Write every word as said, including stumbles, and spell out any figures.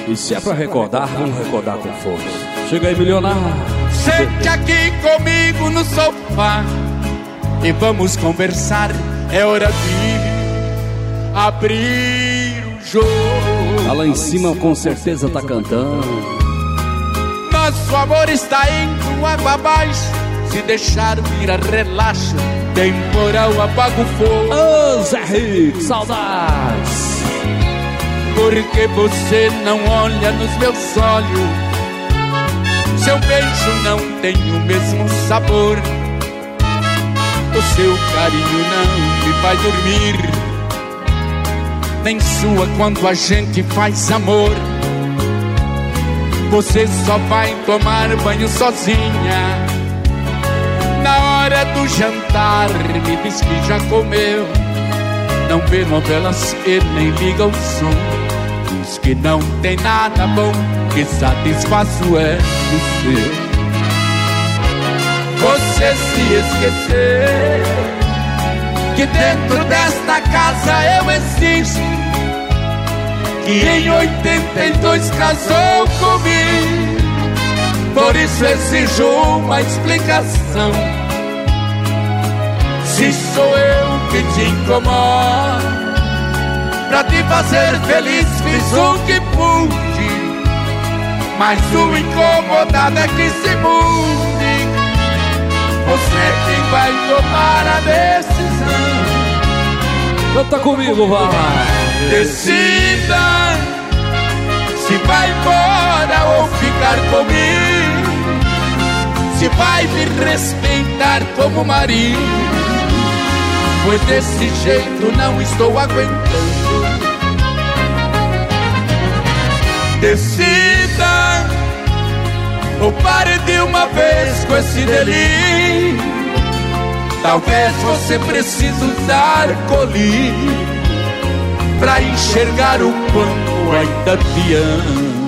E se é pra recordar, vamos recordar com força. Chega aí, milionário. Sente aqui comigo no sofá e vamos conversar. É hora de abrir o jogo. Lá em cima com certeza tá cantando. Nosso amor está indo água abaixo. Se deixar virar relaxo, temporal apaga o fogo. Ô, Zé Rico, saudades. Porque você não olha nos meus olhos. Seu beijo não tem o mesmo sabor. O seu carinho não me faz dormir, nem sua quando a gente faz amor. Você só vai tomar banho sozinha. Na hora do jantar me diz que já comeu. Não vê novelas e nem liga o som. Diz que não tem nada bom que satisfaço é o seu. Você se esqueceu que dentro desta casa eu existo, que em oitenta e dois casou comigo. Por isso exijo uma explicação. Se sou eu que te incomodo, pra te fazer feliz fiz o que pude, mas o incomodado é que se mude. Você é quem vai tomar a decisão. Canta comigo, vai. Decida se vai embora ou ficar comigo, se vai me respeitar como marido, pois desse jeito não estou aguentando. Decida ou pare de uma vez com esse delírio. Talvez você precise usar colírio pra enxergar o quanto ainda te amo.